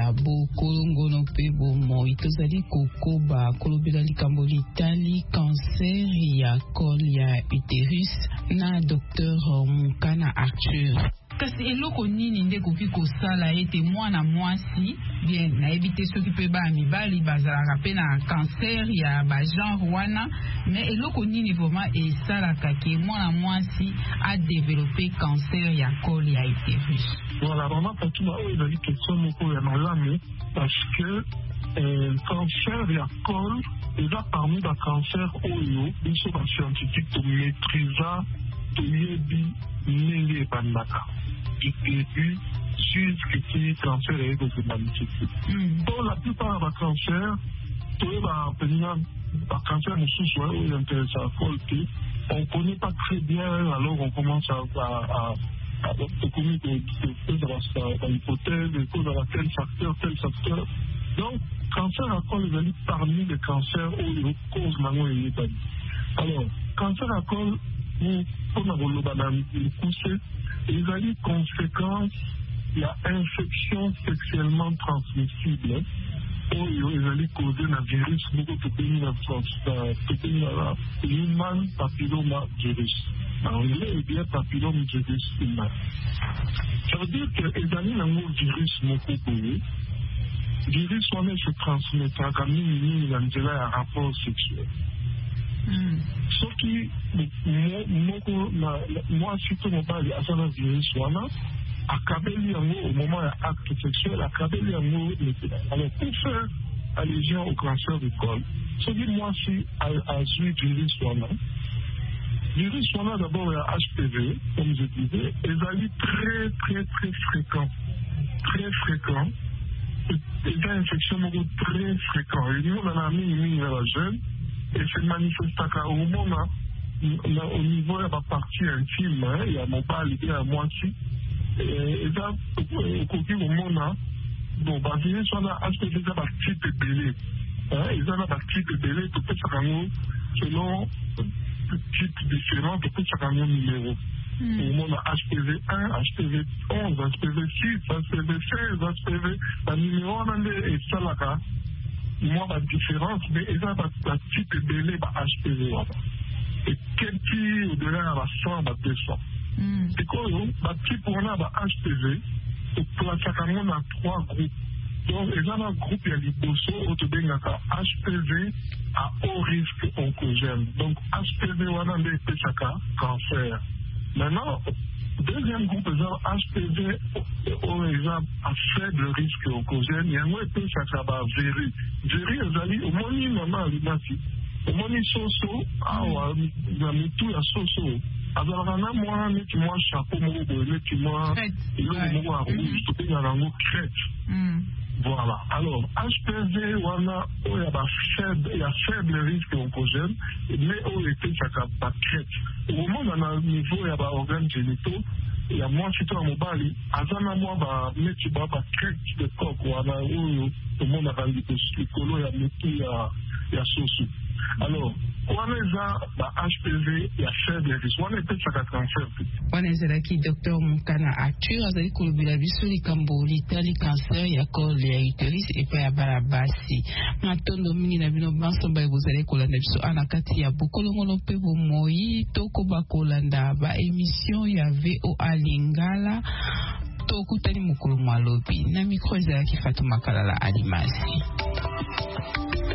ya bokolongono pe bomoi tozali kokoba kolobela likambo litali cancer ya col ya utérus na Dr Mukana Arthur. Kasi eloko nini nde koki kosala ete mwana mwasi bien nayebi te soki mpe bamibali bazalaka mpe na cancer ya bagenre wana, mais eloko nini vraiment esalaka ke mwana mwasi adevelope cancer ya col ya utérus? Voilà, vraiment Fatima oyo ezali question moko ya malamu parce que cancer ya col eza parmi bacancer oyo biso bascientifique tomaîtrisa toyebi ndenge ebandaka début jusqu'à cancer et de se manifester. Pour la plupart des cancers, tous les cancers nous intéressent à folter. On ne connaît pas très bien, alors on commence à connaître des hypothèses, des causes à tel facteur. Donc, cancer à col est parmi les cancers où il cause maintenant une épidémie. Alors, cancer à col, pour nous pousser, il a des conséquences, il y a infection sexuellement transmissible. Il a causé un virus, human papilloma virus. Il est bien papilloma virus humain. Ça veut dire que les amis ont virus le virus se transmettra comme un rapport sexuel. Sauf que moi, surtout, mon père, il a un virus, accabeli au moment de l'acte sexuel, accabeli alors, pour faire allusion au cancer du col, ce qui moi, si à virus, virus, d'abord, il y a HPV, comme je disais, et ça est très fréquent. Très fréquent. Et une infection très fréquente. Et nous, on a mis la jeune. Et se manifeste au moment au niveau de la partie intime, il y a mon bas, il y a moi aussi. Et là, au moment, bon, bah, il y a un HPV, il y a un type belé. Il y a un type belé, peut-être selon type différent, peut-être un numéro. Au moment HPV 1, HPV 11, HPV 6, HPV 16, HPV, le numéro est ça. Moi, la différence, mais il y a un type de délai HPV. Et quel type de délai à 100, 200. C'est quoi, le type on a HPV, pour la chacun, on a 3 groupes. Donc, il y a un groupe, il y a l'hyposo, HPV à haut risque oncogène. Donc, HPV, on a des cancer. Maintenant, deuxième groupe, HPV, à faible risque oncogène, il y a un peu ça véri. Véri, au moins, au moins, soso, il y a tout à soso. Alors, moi, moi, chapeau, moi, crête. Voilà. Alors, HPV, il y a faible risque oncogène, mais on était ça crête. Au moment où on a un niveau, il y a des organes génitaux, il y a moins de mobile, azana moi, mettre crête de coq, au monde a les colo, il y a soso. Alors, on a HPV, il y a faible risque. On est peut-être cancer. On est Dr Mukana Arthur, azali kolobela biso likambo litali cancer ya col ya utérus epai ya balabasi. Matondo mingi na bino banso baye bozali kolanda biso ana kati ya bokolongono mpe bomoi tokoba kolanda ba émission ya VOA Lingala tokutani mokolo malobi na micro ezalaki Fatuma Kalala Alimasi.